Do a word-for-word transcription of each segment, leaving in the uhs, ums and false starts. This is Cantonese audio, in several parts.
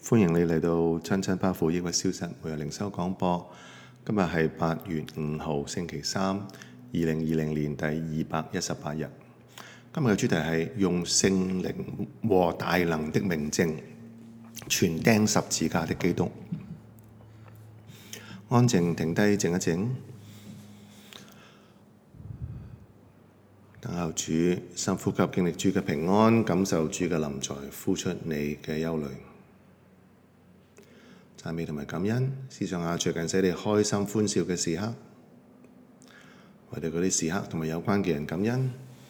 歡迎你嚟到親親巴父抑鬱消失每日靈修廣播。今日係八月五號星期三，二零二零年第二百一十八日。今日嘅主題係用聖靈和大能的明證傳釘十字架的基督。安靜停低靜一靜，等候主，深呼吸，經歷主嘅平安，感受主嘅臨在，呼出你嘅憂慮。讚美同埋感恩，思想下最近使你開心歡笑嘅時刻，為哋嗰啲時刻同埋有關嘅人感恩，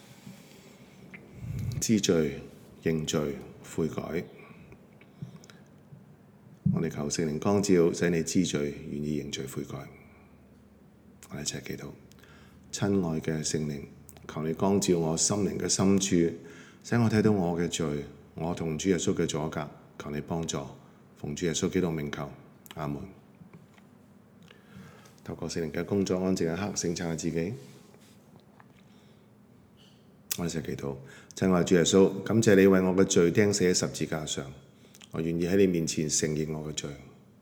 知罪、認罪、悔改。我哋求聖靈光照，使你知罪，願意認罪悔改。我哋一齊祈禱。親愛嘅聖靈，求你光照我心靈嘅深處，使我睇到我嘅罪，我同主耶穌嘅阻隔，求你幫助。奉主耶穌基督名求，阿門。透過聖靈嘅工作，安靜一刻，省察下自己。我哋一齊祈禱。親愛主耶穌，感謝你為我嘅罪釘死喺十字架上，我願意喺你面前承認我嘅罪。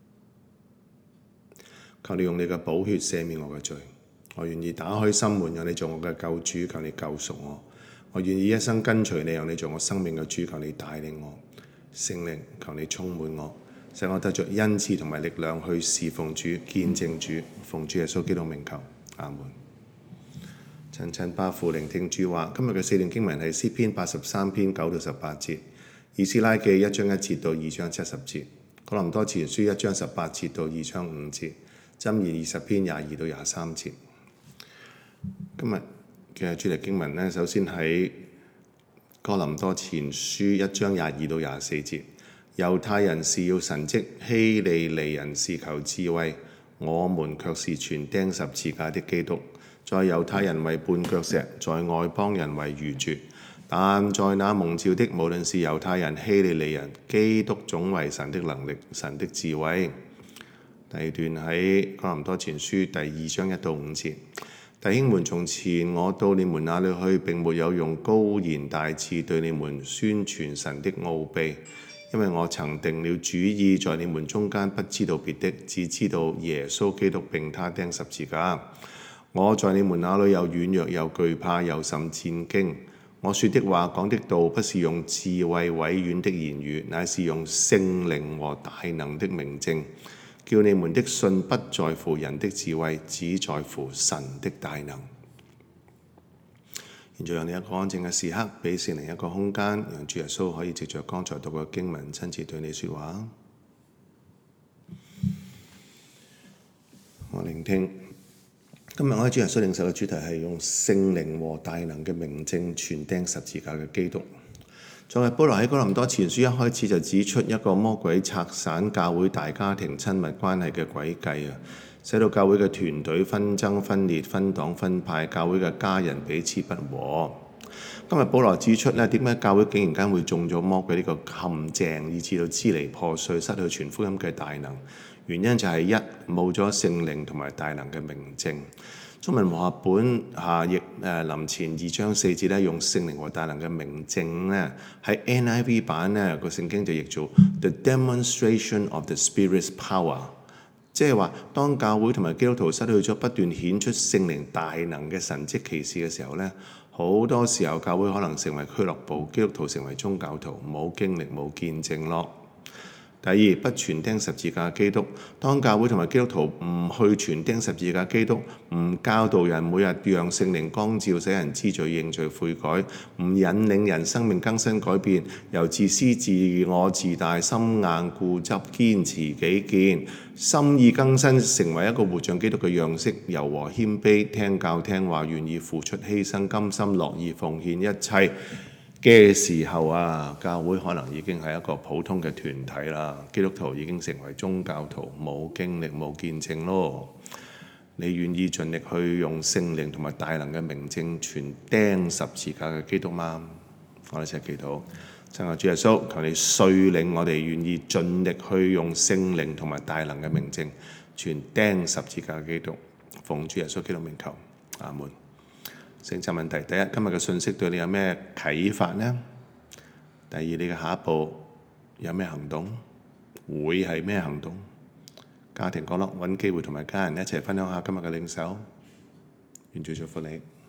求你用你嘅寶血赦免我嘅罪，我願意打開心門，讓你做我嘅救主，求你救贖我。我願意一生跟隨你，讓你做我生命嘅主，求你帶領我。聖靈，求你充滿我，使我得着恩賜同埋力量去侍奉主、見證主。奉主耶穌基督名求，阿門。親親巴父聆聽主話。今日嘅四段經文係詩篇八十三篇九到十八節，以斯拉記一章一節到二章七十節，哥林多前書一章十八節到二章五節，箴言二十篇廿二到廿三節。今日嘅主題經文呢，首先喺哥林多前書一章廿二到廿四節，猶太人是要神蹟，希利尼人是求智慧，我們卻是傳釘十字架的基督。在猶太人為絆腳石，在外邦人為愚拙，但在那蒙召的，無論是猶太人、希利尼人，基督總為神的能力、神的智慧。第二段喺哥林多前書第二章一到五節。弟兄們，從前我到你們那裏去，並沒有用高言大智對你們宣傳神的奧秘，因為我曾定了主意，在你們中間不知道別的，只知道耶穌基督並他釘十字架。我在你們那裏又軟弱又懼怕又甚戰驚。我說的話講的道不是用智慧委婉的言語，乃是用聖靈和大能的明證，叫你們的信不在乎人的智慧，只在乎神的大能。現在讓你一個安靜嘅時刻，俾聖靈一個空間，讓主耶穌可以藉着剛才讀嘅經文親自對你說話。我聆聽。今日我喺主耶穌領受嘅主題係用聖靈和大能嘅明證傳釘十字架嘅基督。昨日保羅喺哥林多前書一開始就指出一個魔鬼拆散教會大家庭親密關係嘅詭計啊，使到教會嘅團隊紛爭分裂、分黨分派，教會嘅家人彼此不和。今日保羅指出咧，點解教會竟然間會中咗魔鬼呢個陷阱，以致到支離破碎，失去傳福音嘅大能？原因就係一，冇咗聖靈同埋大能嘅明證。中文和合本下譯誒林前二章四節咧，用聖靈和大能嘅明證咧，喺 N I V 版咧個聖經就譯做 The Demonstration of the Spirit's Power， 即係話當教會同埋基督徒失去咗不斷顯出聖靈大能嘅神蹟奇事嘅時候咧，好多時候教會可能成為俱樂部，基督徒成為宗教徒，冇經歷冇見證咯。第二，不傳釘十字架基督。當教會同埋基督徒唔去傳釘十字架基督，唔教導人每日讓聖靈光照，使人知罪認罪悔改，唔引領人生命更新改變，由自私自我自大、心硬固執、堅持己見，心意更新成為一個活像基督嘅樣式，柔和謙卑，聽教聽話，願意付出犧牲，甘心樂意奉獻一切嘅時候啊，教會可能已經係一個普通嘅團體啦，基督徒已經成為宗教徒，冇經歷冇見證咯。你願意盡力去用聖靈同埋大能嘅明證傳釘十字架嘅基督嗎？我哋一齊祈禱。親愛主耶穌，求你率領我哋願意盡力去用聖靈同埋大能嘅明證傳釘十字架嘅基督。奉主耶穌基督名求，阿門。聖餐問題，第一，今日嘅信息對你有咩啟發呢？第二，你嘅下一步有咩行動？ 會係咩行動？家庭角落揾機會同埋家人一齊分享下今日嘅領受，願主祝福你。